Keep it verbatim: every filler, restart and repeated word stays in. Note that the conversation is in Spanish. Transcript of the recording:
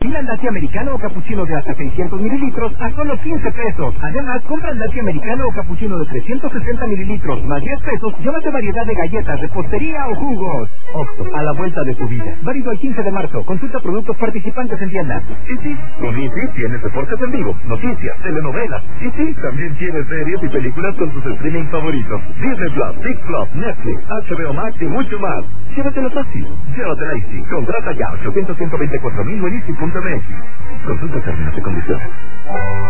Cocinan latte americano o capuchino de hasta seiscientos mililitros a solo quince pesos. Además, compran latte americano o capuchino de trescientos sesenta mililitros más diez pesos, llévate variedad de galletas, repostería o jugos. Oxxo, a la vuelta de tu vida. Válido el quince de marzo. Consulta productos participantes en tienda. Easy, con Easy tienes deportes en vivo, noticias, telenovelas. Easy también tienes series y películas con tus streaming favoritos. Disney Plus, Big Plus, Netflix, H B O Max y mucho más. Llévatelo fácil. Llévatelo Easy. Contrata ya ochocientos, ciento veinticuatro mil o en easy punto m x. Consulta términos y condiciones.